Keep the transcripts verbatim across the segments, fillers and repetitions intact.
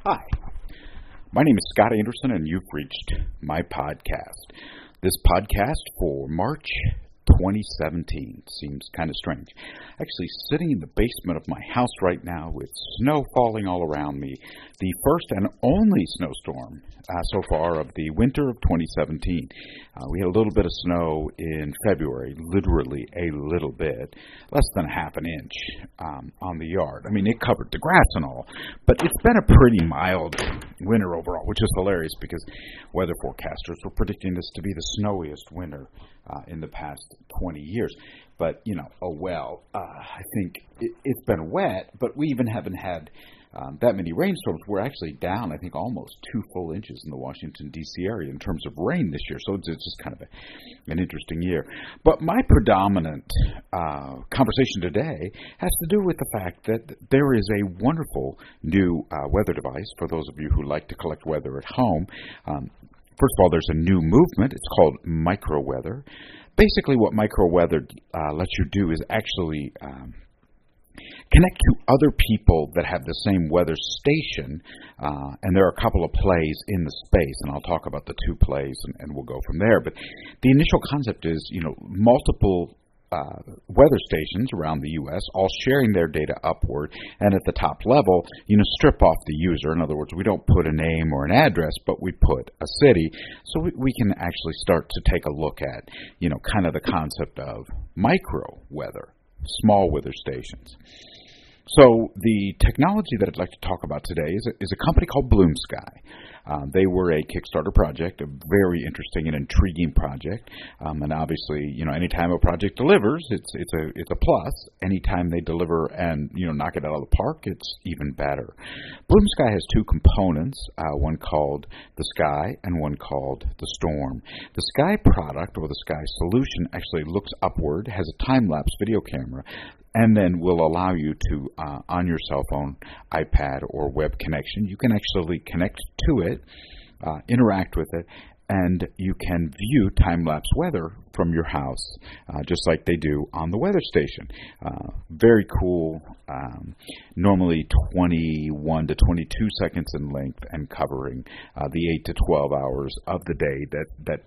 Hi, my name is Scott Anderson, and you've reached my podcast. This podcast for March twenty seventeen seems kind of strange. Actually, sitting in the basement of my house right now with snow falling all around me, the first and only snowstorm uh, so far of the winter of twenty seventeen. Uh, we had a little bit of snow in February, literally a little bit, less than a half an inch um, on the yard. I mean, it covered the grass and all, but it's been a pretty mild winter overall, which is hilarious because weather forecasters were predicting this to be the snowiest winter uh, in the past twenty years. But, you know, oh well, uh, I think it, it's been wet, but we even haven't had um, that many rainstorms. We're actually down, I think, almost two full inches in the Washington, D C area in terms of rain this year. So it's, it's just kind of a, an interesting year. But my predominant uh, conversation today has to do with the fact that there is a wonderful new uh, weather device for those of you who like to collect weather at home. Um, First of all, there's a new movement. It's called microweather. Basically, what microweather uh, lets you do is actually um, connect to other people that have the same weather station, uh, and there are a couple of plays in the space, and I'll talk about the two plays, and, and we'll go from there. But the initial concept is, you know, multiple Uh, weather stations around the U S all sharing their data upward, and at the top level, you know, strip off the user. In other words, we don't put a name or an address, but we put a city, so we, we can actually start to take a look at, you know, kind of the concept of micro weather, small weather stations. So the technology that I'd like to talk about today is a, is a company called BloomSky. Uh, they were a Kickstarter project, a very interesting and intriguing project. Um, and obviously, you know, anytime a project delivers, it's it's a it's a plus. Anytime they deliver and, you know, knock it out of the park, it's even better. BloomSky has two components, uh, one called the Sky and one called the Storm. The Sky product, or the Sky solution, actually looks upward, has a time-lapse video camera, and then will allow you to, uh, on your cell phone, iPad, or web connection, you can actually connect to it, uh, interact with it, and you can view time-lapse weather from your house, uh, just like they do on the weather station. Uh, very cool, um, normally twenty-one to twenty-two seconds in length and covering uh, the eight to twelve hours of the day that, that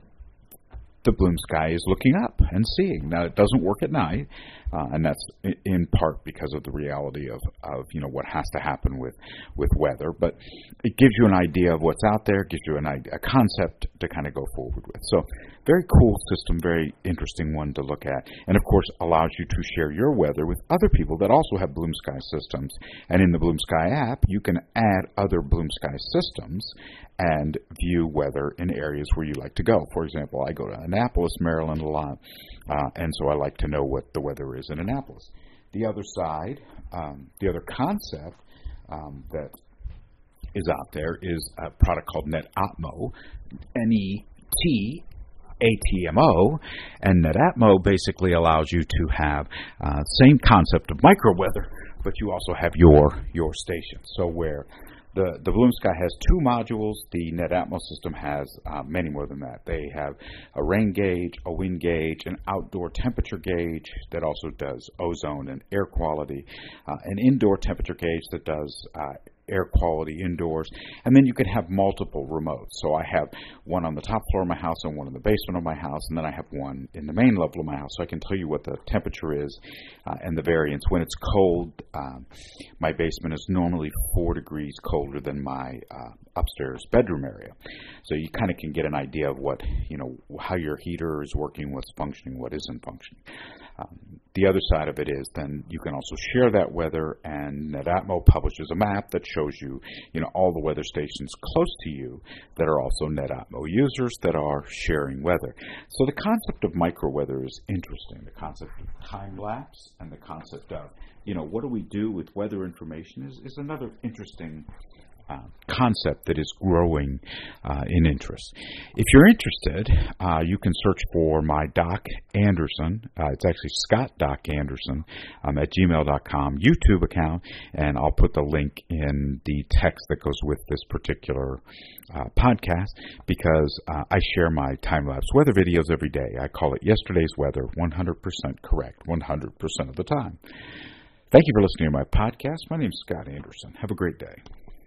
the BloomSky is looking up and seeing. Now, it doesn't work at night, uh, and that's in part because of the reality of, of you know, what has to happen with, with weather. But it gives you an idea of what's out there, gives you an idea, a concept to kind of go forward with. So, very cool system, very interesting one to look at, and of course allows you to share your weather with other people that also have BloomSky systems. And in the BloomSky app, you can add other BloomSky systems and view weather in areas where you like to go. For example, I go to Annapolis, Maryland a lot, uh, and so I like to know what the weather is in Annapolis. The other side, um, the other concept um, that is out there is a product called NetAtmo, N E T A T M O, and NetAtmo basically allows you to have uh, same concept of microweather, but you also have your your station. So where The, the BloomSky has two modules. The NetAtmo system has uh, many more than that. They have a rain gauge, a wind gauge, an outdoor temperature gauge that also does ozone and air quality, uh, an indoor temperature gauge that does uh, air quality indoors, and then you can have multiple remotes. So I have one on the top floor of my house and one in the basement of my house, and then I have one in the main level of my house, so I can tell you what the temperature is uh, and the variance. When it's cold, um, my basement is normally four degrees colder than my uh, upstairs bedroom area. So you kind of can get an idea of what, you know, how your heater is working, what's functioning, what isn't functioning. Um, the other side of it is then you can also share that weather, and NetAtmo publishes a map that shows you, you know, all the weather stations close to you that are also NetAtmo users that are sharing weather. So the concept of microweather is interesting. The concept of time-lapse and the concept of, you know, what do we do with weather information is, is another interesting Uh, concept that is growing uh, in interest. If you're interested, uh, you can search for my Doc Anderson. Uh, it's actually Scott Doc Anderson um, at gmail dot com YouTube account, and I'll put the link in the text that goes with this particular uh, podcast because uh, I share my time-lapse weather videos every day. I call it Yesterday's Weather, one hundred percent correct, one hundred percent of the time. Thank you for listening to my podcast. My name is Scott Anderson. Have a great day.